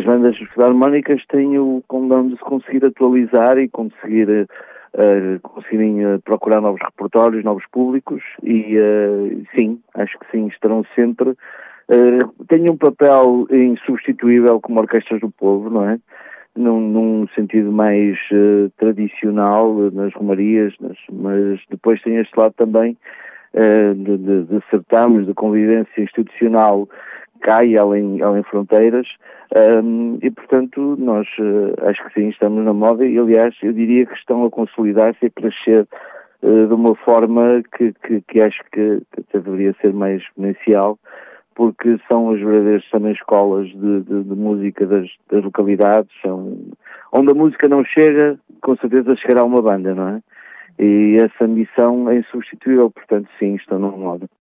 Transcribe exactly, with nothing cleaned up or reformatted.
bandas filarmónicas têm o condão de se conseguir atualizar e conseguir, uh, conseguirem uh, procurar novos repertórios, novos públicos e uh, sim, acho que sim, estarão sempre. Uh, têm um papel insubstituível como orquestras do povo, não é? Num, num sentido mais uh, tradicional, nas romarias, nas, mas depois tem este lado também uh, de, de, de certames, de convivência institucional, cai além, além fronteiras, um, e portanto nós uh, acho que sim, estamos na moda e aliás eu diria que estão a consolidar-se e a crescer uh, de uma forma que, que, que acho que, que até deveria ser mais exponencial, porque são as verdadeiras também escolas de, de, de música das, das localidades, são, onde a música não chega, com certeza chegará uma banda, não é? E essa missão é insubstituível, portanto sim, estão na moda.